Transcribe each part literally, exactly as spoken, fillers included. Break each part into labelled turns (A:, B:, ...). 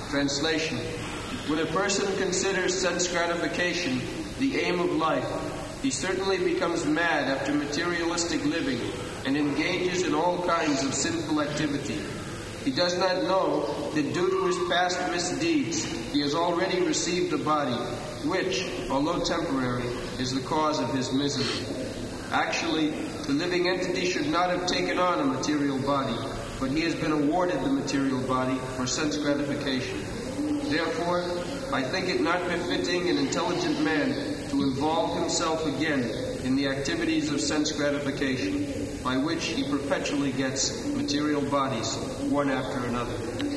A: Translation: when a person considers sense gratification the aim of life, he certainly becomes mad after materialistic living and engages in all kinds of sinful activity. He does not know that due to his past misdeeds, he has already received a body, which, although temporary, is the cause of his misery. Actually, the living entity should not have taken on a material body, but he has been awarded the material body for sense gratification. Therefore, I think it not befitting an intelligent man to involve himself again in the activities of sense gratification, by which he perpetually gets material bodies, one after another.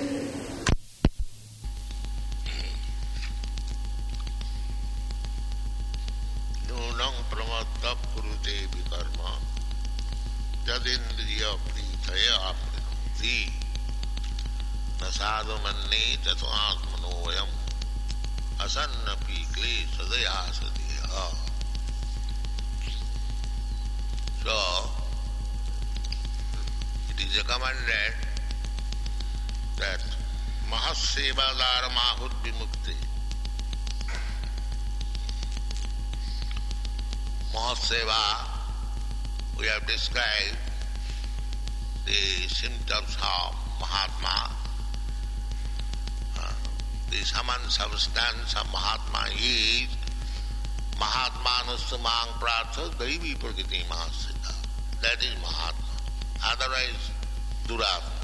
B: Nunam pramatta kurute vikarma jadindriya pritaya aprinoti nasadu manne tato atmanoyam asanna pikle sadaya sadaya. So, it is recommended that Mahasevadara Mahud Vimukti. Mahaseva, we have described the symptoms of Mahatma. Uh, the summon substance of Mahatma is Mahatma Nustamang Pratha Daivi Prakriti Mahasiddha. That is Mahatma. Otherwise, Duratma.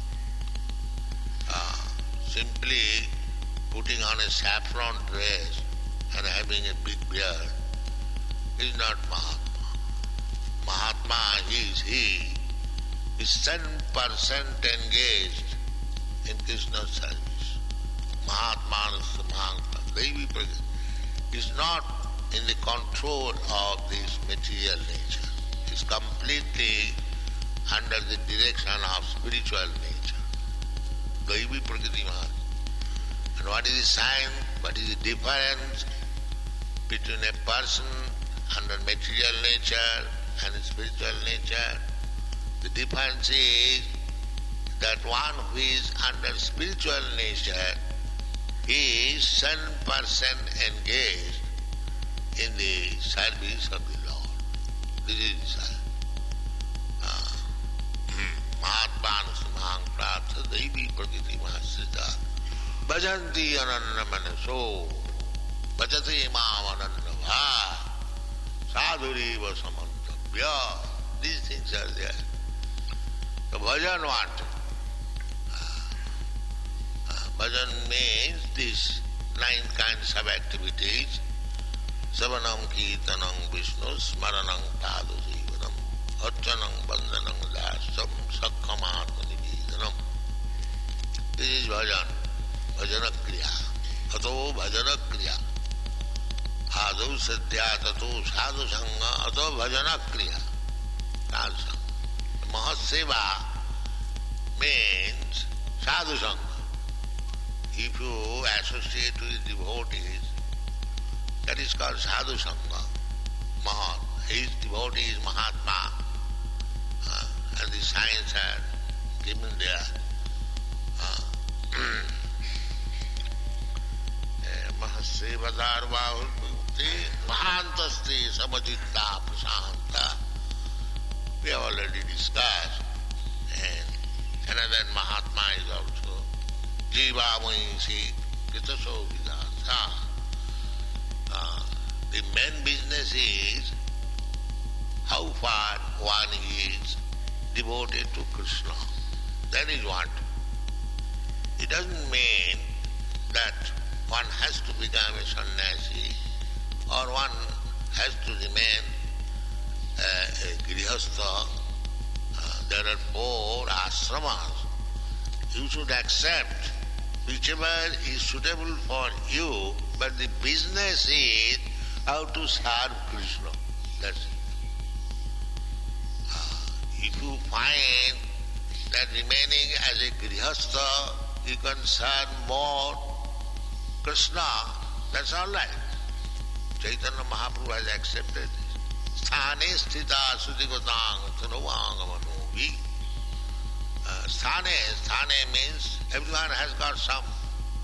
B: Uh, simply putting on a saffron dress and having a big beard is not Mahatma. Mahatma is he, is ten percent engaged in Krishna's service. Mahatma Nustamang Pratha Daivi Prakriti is not in the control of this material nature. It is completely under the direction of spiritual nature. Daivi Prakriti Mahad. And what is the sign, what is the difference between a person under material nature and spiritual nature? The difference is that one who is under spiritual nature is ten percent engaged in the service of the Lord. This is the sign. Mahatma Samang Pratha Daivi Prakriti Mahasiddha Bhajanti Ananna Manaso Bhajati Mam Anannava Sadhuriva Samantabhya. These things are there. So bhajan what? Uh, uh, bhajan means these nine kinds of activities. Savanam Kirtanam Vishnu Smaranam Tadu Jivanam Archanam Bandhanam Dasam Sakhamatma Nivedanam. This is bhajan, bhajana kriya. Ato bhajana kriya. Ado sadhya tato sadhu sangha ato bhajana kriya. Sadhu sangha. Mahaseva means sadhu sangha. If you associate with devotees, that is called sadhu sangha. Mahat. His devotee is Mahatma. Uh, and the signs are given there. Mahasevadar Bahulmukti Mahantasti Samajitta Prasanta. We have already discussed. And another Mahatma is also Jiva Mohinsi Kitaso Vidasa. Uh, the main business is how far one is devoted to Krishna. That is what. It doesn't mean that one has to become a sannyasi or one has to remain uh, a grihastha. Uh, there are four ashramas. You should accept whichever is suitable for you, but the business is how to serve Krishna. That's it. Uh, if you find that remaining as a grihastha you can serve more Krishna, that's all right. Chaitanya Mahaprabhu has accepted this. Sthane sthita sutigatang tanuvangamanuvi. Sthane, sthane means everyone has got some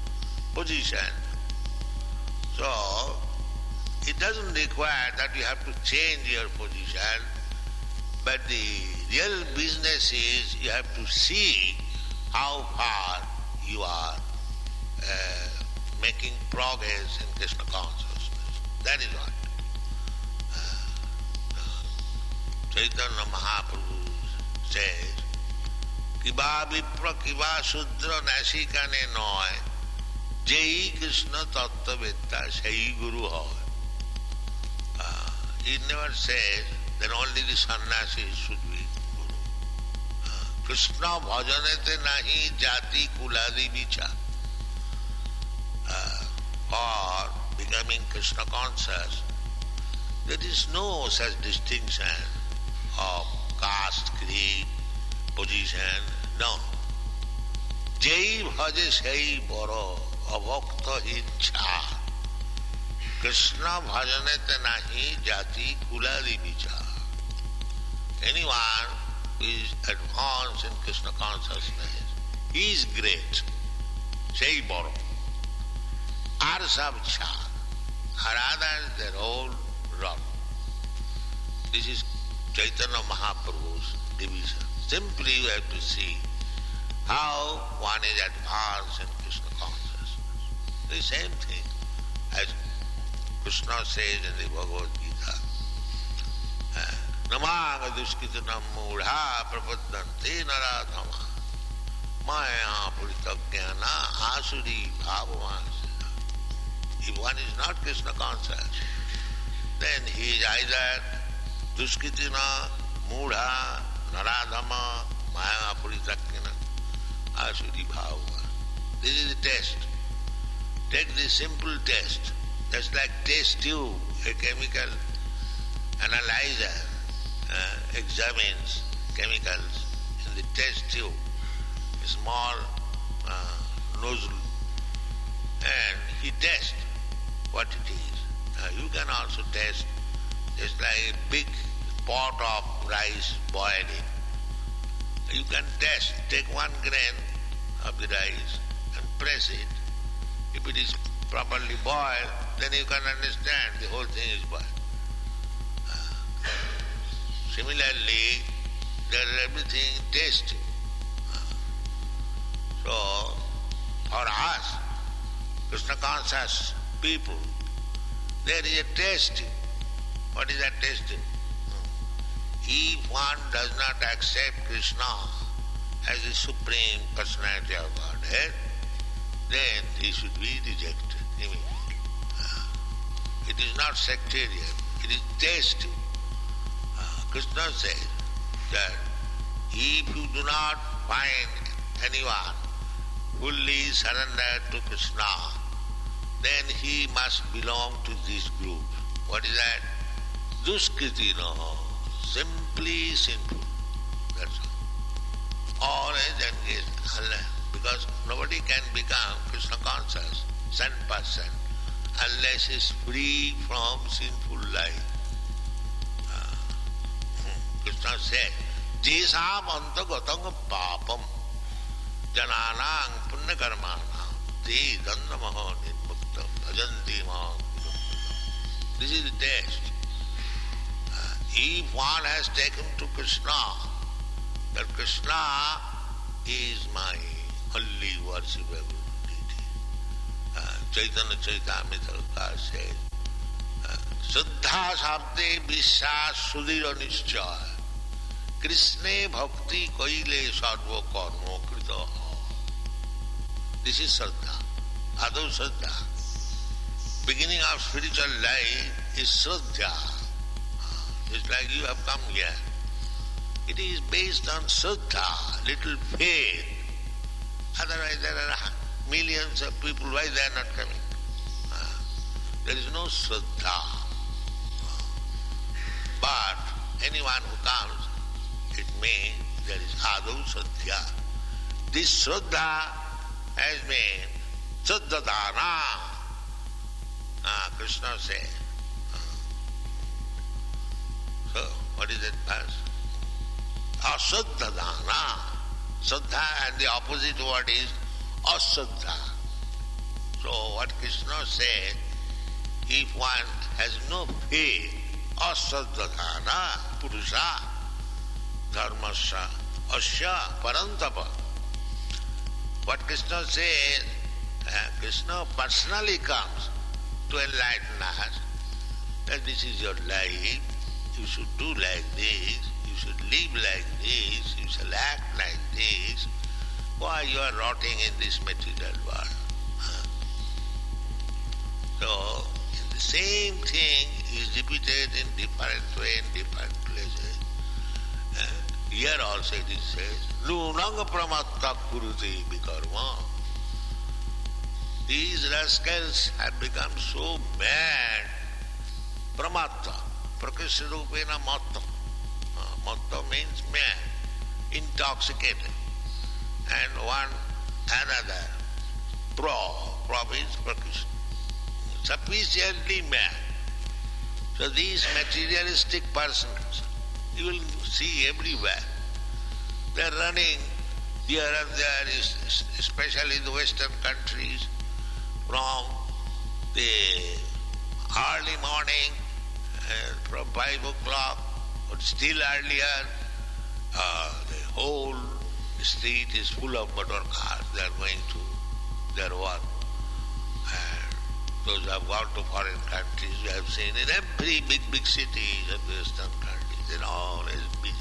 B: position. So, it doesn't require that you have to change your position, but the real business is you have to see how far you are uh, making progress in Krishna consciousness. That is what. Uh, Chaitanya Mahaprabhu says, Kiba Vipra Kiba Sudra Nasikane Noy Jai Krishna Tattva Vetta Sai Guru Hoy. Uh, he never says that only the sannyasis should be Guru. Uh, Krishna bhajanete nahi jati kuladi vicha. Uh, for becoming Krishna conscious, there is no such distinction of caste, creed, position, no. Jai bhaje sai baro avakta hincha. Krishna bhajanete nahi jati kuladi vicha. Anyone who is advanced in Krishna consciousness, he is great. Sai baro. Arsa vicha. Aradha is their own run. This is Chaitanya Mahaprabhu's division. Simply you have to see how one is advanced in Krishna consciousness. The same thing as Krishna says in the Bhagavad Gita. Namaga duskitanam mudha prapaddante naradhama maya puritagyana asuri bhavamasya. If one is not Krishna conscious, then he is either duskitina, mudha, naradhama, maya puritagyana asuri bhava. This is the test. Take this simple test. Just like test tube, a chemical analyzer uh, examines chemicals in the test tube, a small uh, nozzle, and he tests what it is. Uh, you can also test just like a big pot of rice boiling. You can test, take one grain of the rice and press it. If it is properly boiled, then you can understand the whole thing is boiled. Uh, similarly, there is everything tasty. Uh, so, for us, Krishna conscious people, there is a tasting. What is that tasting? If one does not accept Krishna as the Supreme Personality of Godhead, then he should be rejected immediately. Uh, it is not sectarian, it is tasting. Uh, Krishna says that if you do not find anyone fully surrendered to Krishna, then he must belong to this group. What is that? Duskritino, simply sinful. That's all. Always engaged, because nobody can become Krishna conscious, cent percent, unless he is free from sinful life. Uh, Krishna said, Jesam antagatam papam jananang punyakarmanam te dandamaho nirmuktam bhajanti mam. This is the test. Uh, if one has taken to Krishna, that Krishna is my only worshipable deity. Uh, Chaitanya Charitamrita says, Suddha sabde vishas sudhira nischaya Krishne bhakti kaile sarva karma krita. This is Shraddha, Adu Shraddha. Beginning of spiritual life is Shraddha. It's like you have come here. It is based on Shraddha, little faith. Otherwise there are millions of people, why they are not coming? Uh, there is no Shraddha. But anyone who comes, it means there is Adu Shraddha. This Shraddha has been Shraddhadana. Ah, Krishna says. So, what is that verse? Ashraddhadana. Shraddha and the opposite word is ashraddha. So what Krishna said, if one has no faith, asaddhana purusha dharmasya asya parantapa. What Krishna says, uh, Krishna personally comes to enlighten us that this is your life, you should do like this, you should live like this, you shall act like this. Why you are rotting in this material world? Huh? So, the same thing is repeated in different way in different places. Uh, here also it is said, Nunanga pramatta kurute bikarma. These rascals have become so mad. Pramatta, prakrisharupena matta. Uh, matta means mad, intoxicated. And one another, pro, pro means prakrisha, sufficiently mad. So these materialistic persons, you will see everywhere. They are running here and there, especially in the Western countries, from the early morning, uh, from five o'clock, or still earlier, uh, the whole street is full of motor cars. They are going to their work. And those who have gone to foreign countries, we have seen in every big, big cities of the Western countries, they're always busy.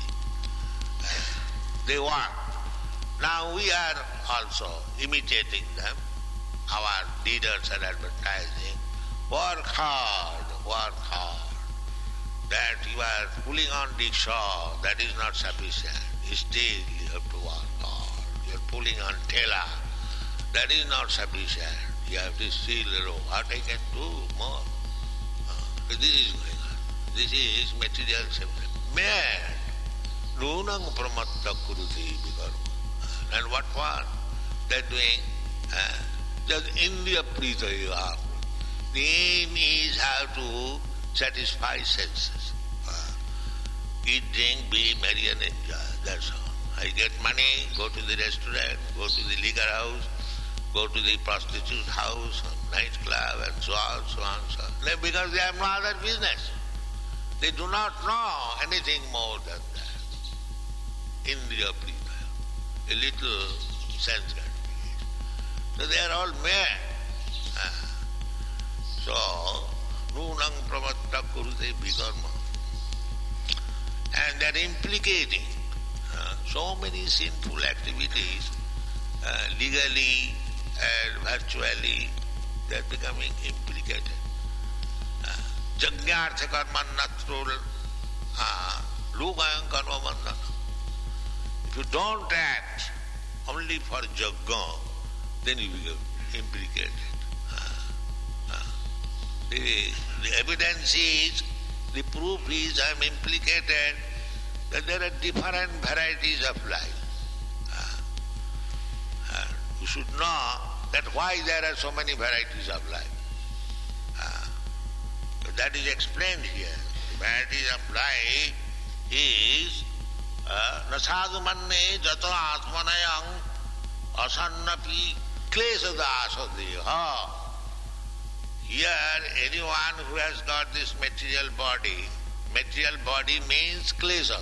B: They work. Now we are also imitating them. Our leaders are advertising, work hard, work hard. That you are pulling on rickshaw, that is not sufficient. Still you have to work hard. You are pulling on tela, that is not sufficient. You have to still, what I can do more. Uh, this is going on. This is material suffering. Mad. Nunang pramatta kurute bikarma. And what for? They are doing uh, just Indriya prita yoga. The aim is how to satisfy senses. Uh, eat, drink, be merry and enjoy. That's all. I get money, go to the restaurant, go to the liquor house, go to the prostitute house, nightclub, and so on, so on, so on. Because they have no other business. They do not know anything more than that. Indriya prita, a little sense gratification. So they are all mad. Uh, so, nunang pramatta kurute bikarma. And they are implicating uh, so many sinful activities uh, legally and virtually. They are becoming implicated. Jagnartha karma natrul lukayam karma bandhana. If you don't act only for jagga, then you become implicated. Uh, uh, the, the evidence is, the proof is I am implicated that there are different varieties of life. Uh, uh, you should know that why there are so many varieties of life. Uh, so that is explained here. The varieties of life is nasadu manne jato atmanayang asannapi klesadasadeha. Here, anyone who has got this material body, material body means klesada.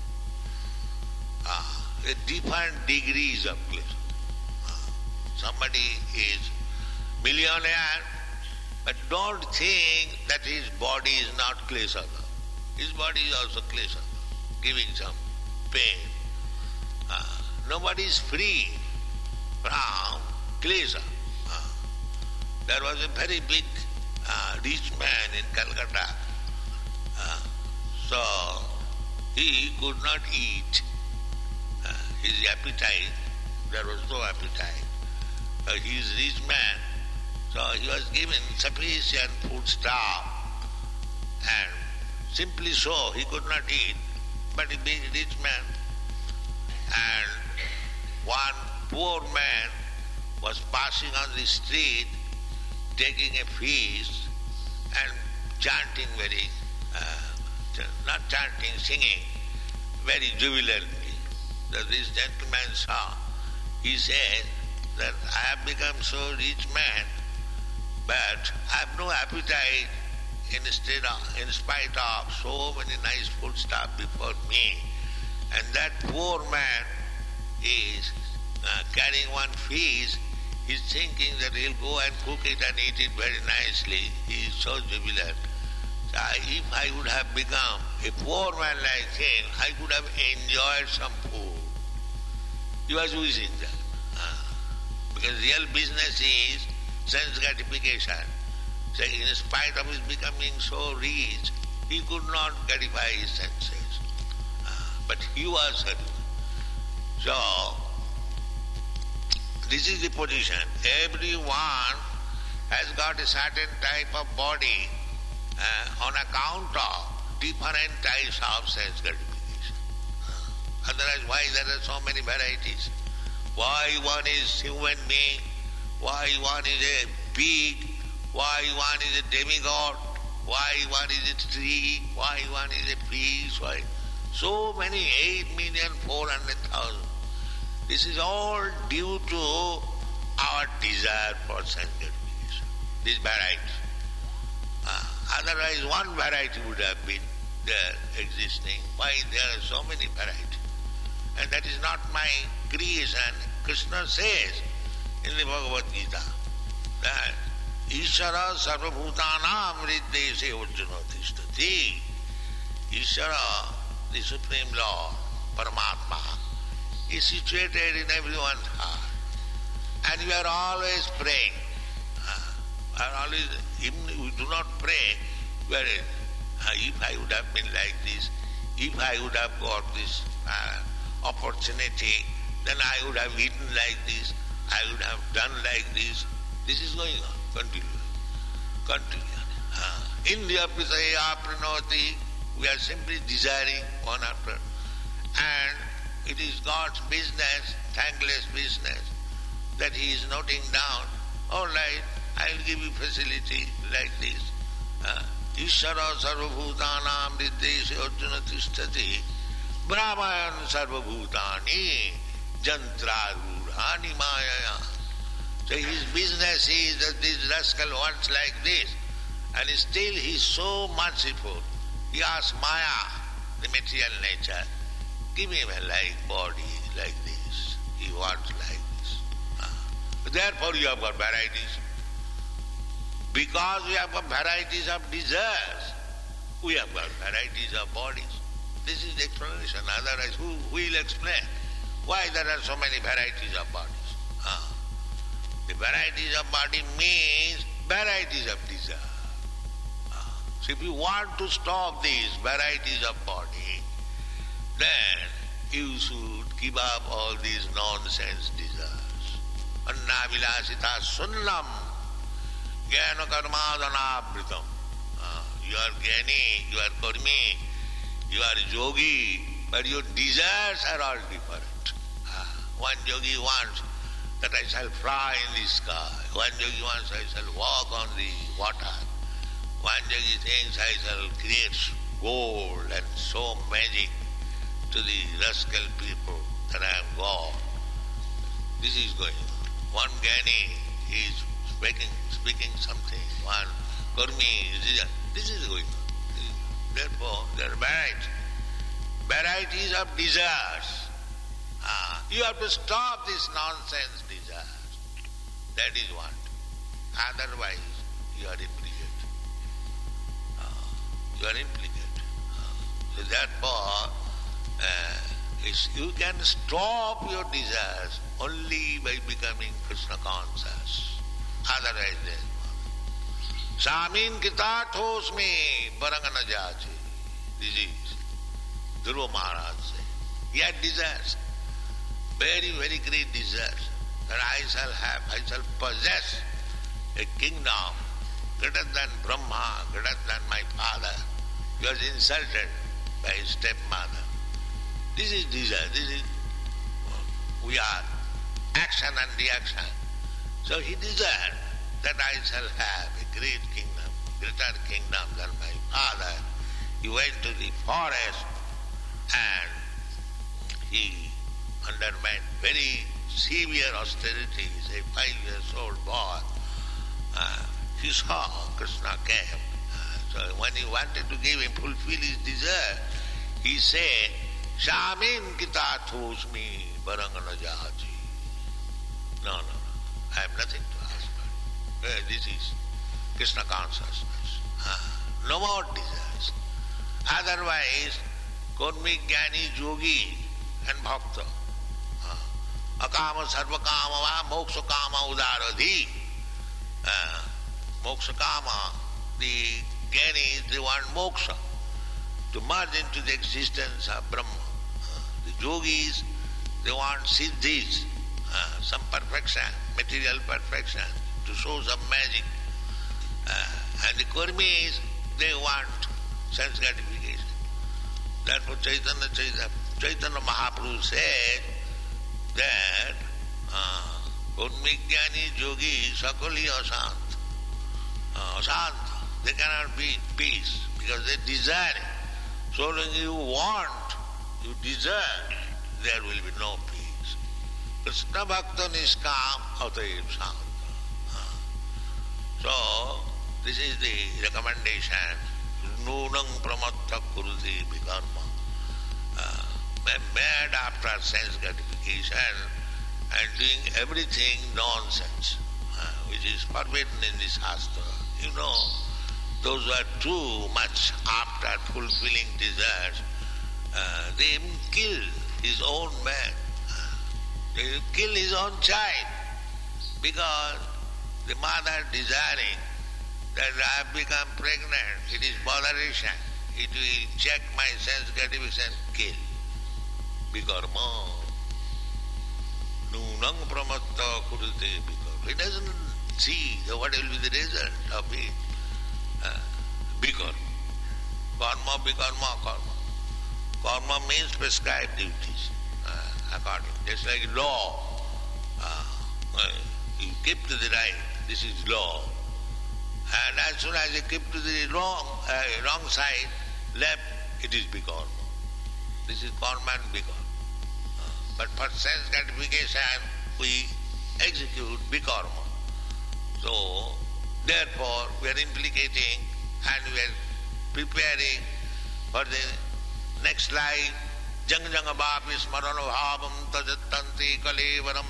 B: Ah, different degrees of klesada. Ah, somebody is millionaire, but don't think that his body is not klesada. His body is also klesada, giving some pain. Ah, nobody is free from klesa. Ah, there was a very big uh, rich man in Calcutta. Uh, so he could not eat. Uh, his appetite, there was no appetite. Uh, he is a rich man, so he was given sufficient food stuff, and simply so he could not eat, but he being a rich man. And one poor man was passing on the street, taking a feast and chanting very, uh, not chanting, singing very jubilantly. That this gentleman saw, he said that I have become so rich man but I have no appetite instead of, in spite of so many nice food stuff before me. And that poor man is uh, carrying one fish. He's thinking that he'll go and cook it and eat it very nicely. He is so jubilant. So I, if I would have become a poor man like him, I could have enjoyed some food. He was wishing that. Uh, because real business is sense gratification. So in spite of his becoming so rich, he could not gratify his senses. Uh, but he was certain. So, this is the position. Everyone has got a certain type of body uh, on account of different types of sense gratification. Uh, otherwise, why there are so many varieties? Why one is human being? Why one is a pig? Why one is a demigod? Why one is a tree? Why one is a fish? Why so many eight million four hundred thousand? This is all due to our desire for sense gratification. This variety. Uh, otherwise, one variety would have been there existing. Why there are so many varieties? And that is not my creation. Krishna says in the Bhagavad Gita that Ishara sarvabhutanam riddhese arjuna tishtati. Ishara, the Supreme Lord, Paramatma, is situated in everyone's heart. And we are always praying. Uh, are always, even if we do not pray, we are, uh, if I would have been like this, if I would have got this uh, opportunity, then I would have eaten like this, I would have done like this. This is going on, continually. Continually. Uh, Indriya Pisaya Pranoti, we are simply desiring one after. And it is God's business, thankless business, that He is noting down, all right, I will give you facility like this. Uh, Ishara sarvabhutanam riddhese arjuna tishtati brahmayan sarvabhutani jantrarurhani mayaya. So his business is that this rascal wants like this, and still he is so merciful. He asks Maya, the material nature, give him a like body like this. He wants like this. Uh, therefore you have got varieties. Because we have got varieties of desires, we have got varieties of bodies. This is the explanation. Otherwise, who will explain why there are so many varieties of bodies? Uh, the varieties of body means varieties of desire. Uh, so if you want to stop these varieties of body, then you should give up all these nonsense desires. Anna vilasita sunnam jnana karmadhanavritam. Uh, you are jnani, you are karmi, you are yogi, but your desires are all different. Uh, one yogi wants that I shall fly in the sky. One yogi wants I shall walk on the water. One yogi thinks I shall create gold and show magic to the rascal people that I am God. This is going on. One Jnani is speaking, speaking something. One Karmi is... This is going on. Therefore, there are varieties. Varieties of desires. Ah, you have to stop this nonsense desires. That is what. Otherwise, you are implicated. Ah, you are implicated. Ah, so therefore, uh, you can stop your desires only by becoming Krishna conscious. Otherwise, there is no. Samin kitathosmi parangana jachi. This is Dhruva Maharaj said. He had desires. Very, very great desires, that I shall have, I shall possess a kingdom greater than Brahma, greater than my father. He was insulted by his stepmother. This is desire, this is, we are action and reaction. So he desired that I shall have a great kingdom, greater kingdom than my father. He went to the forest and he underwent very severe austerities. A five years old boy, uh, he saw Krishna came. Uh, so when he wanted to give him, fulfill his desire, he said, Shamin kita thosmi barangana jaji. No, no, no. I have nothing to ask for. Uh, this is Krishna consciousness. Uh, no more desires. Otherwise, Karmik Jnani Yogi and Bhakta. Uh, Akama sarva kama va moksha kama udaradhi. Uh, moksha kama, the Jnanis, they want moksha, to merge into the existence of Brahma. Uh, the yogis, they want siddhis, uh, some perfection, material perfection, to show some magic. Uh, and the Kurmis, they want sense gratification. Therefore Chaitanya, Chaitanya, Chaitanya Mahaprabhu said that Karmik Jnani Yogi Sakali Asant. Uh, asant. They cannot be peace because they desire it. So long you want, you desire, there will be no peace. Krishna Bhakta Niskam Atayev Santa. So, this is the recommendation. Nunang Pramatta Kuruti Vikarma. Uh, mad after sense gratification and doing everything nonsense, uh, which is forbidden in the Shastra. You know, those who are too much after fulfilling desires, uh, they even kill his own man. Uh, they kill his own child because the mother desiring that I have become pregnant, it is botheration, it will check my sense gratification, kill. Bikarma. Nunang pramatta kurute bikarma. He doesn't see what will be the result of it. Uh, bikarma. Karma, bikarma, karma. Karma means prescribed duties. Uh, according, just like law. Uh, uh, you keep to the right, this is law. And as soon as you keep to the wrong, uh, wrong side, left, it is bikarma. This is karma and bikarma. Uh, but for sense gratification, we execute bikarma. So, therefore, we are implicating and we are preparing for the next life. Jang janga bhapi smarana bhavam tajattanti kalevaram.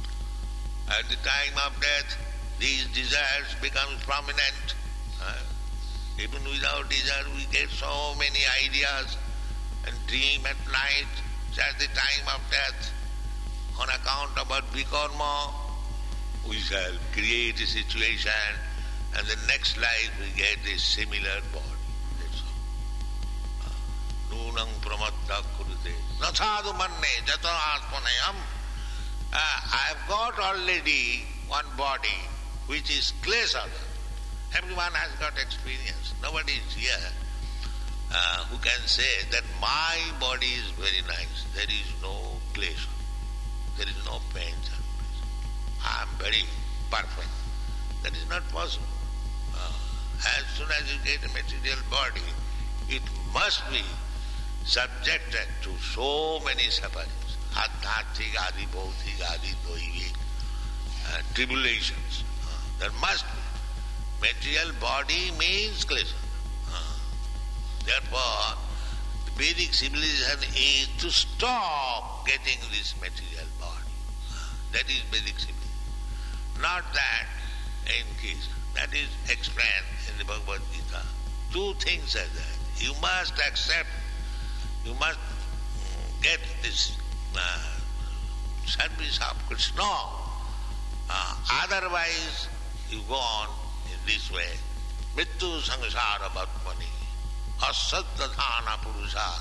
B: At the time of death, these desires become prominent. Uh, even without desire, we get so many ideas and dream at night. At the time of death, on account of our bikarma, we shall create a situation, and the next life we get a similar body. That's all. Nunang pramatta kurute. Nasadu manne jato atmanayam. I have got already one body which is klesha. Everyone has got experience. Nobody is here uh, who can say that my body is very nice. There is no klesha. There is no pain. I am very perfect. That is not possible. Uh, as soon as you get a material body, it must be subjected to so many sufferings. Adhatik, adi bhautik, adi doivik, uh, tribulations. Uh, there must be. Material body means klesha. Uh, therefore, the Vedic civilization is to stop getting this material body. Uh, that is Vedic civilization. Not that in case. That is explained in the Bhagavad Gita. Two things are there. You must accept, you must get this uh, service of Krishna. Uh, otherwise, you go on in this way. Mrityu sangsara bhatmani asaddhana purusha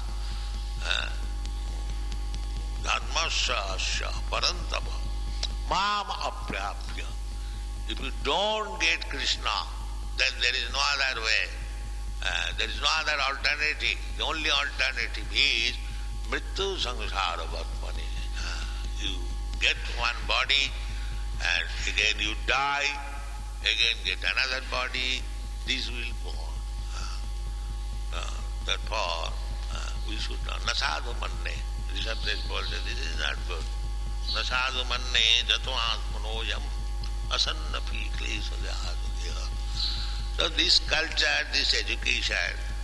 B: dharmasya asya parantapa mam aprapya. If you don't get Krishna, then there is no other way. Uh, there is no other alternative. The only alternative is mrityu sangsara bhatmani. Uh, you get one body and again you die, again get another body, this will go on. Uh, uh, therefore, uh, we should not. Nasadu manne. Rishabh says, this is not good. Nasadu manne jato atmanoyam asannapi klesha jahadeha. So this culture, this education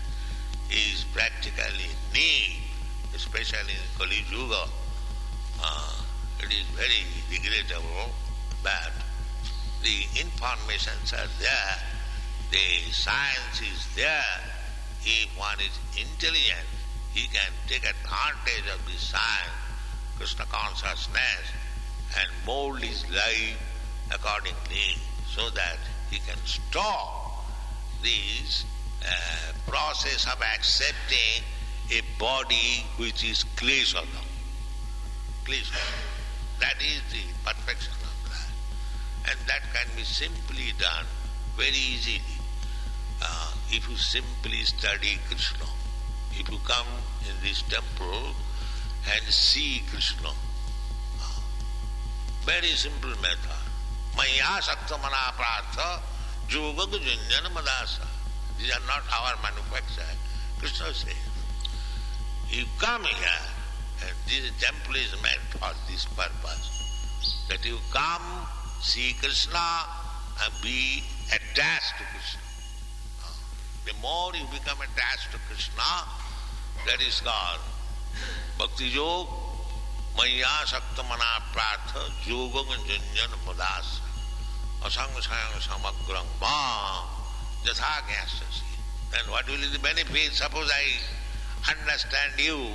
B: is practically need, especially in Kali Yuga. Uh, it is very regrettable that the informations are there, the science is there. If one is intelligent, he can take advantage of this science, Krishna consciousness, and mold his life accordingly so that he can stop this uh, process of accepting a body which is klesha. Klesha. That is the perfection of that. And that can be simply done very easily. Uh, if you simply study Krishna, if you come in this temple and see Krishna, uh, very simple method. Maya sakta mana prartha yoga junjana madasa. These are not our manufacture. Krishna says, you come here, and this temple is meant for this purpose, that you come, see Krishna, and be attached to Krishna. The more you become attached to Krishna, that is called Bhakti Yoga, Maya Sakta Mana Prartha, Yoga Junjana Madasa, Asanga Sayang Samagrang Ma, Jatha Gyasasi. Then what will be the benefit? Suppose I understand you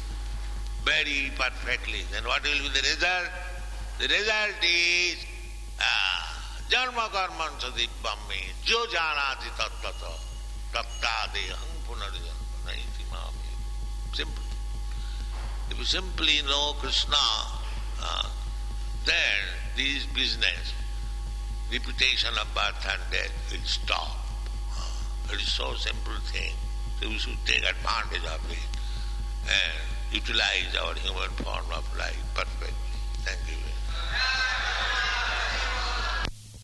B: very perfectly, then what will be the result? The result is Janma Karman Sadibbami, Jo Janati Tattata, Tattadeham Punarjanma Naiti Mami. Simple. If you simply know Krishna, uh, then this business, reputation of birth and death will stop. Uh, it is so simple thing. So we should take advantage of it and utilize our human form of life perfectly.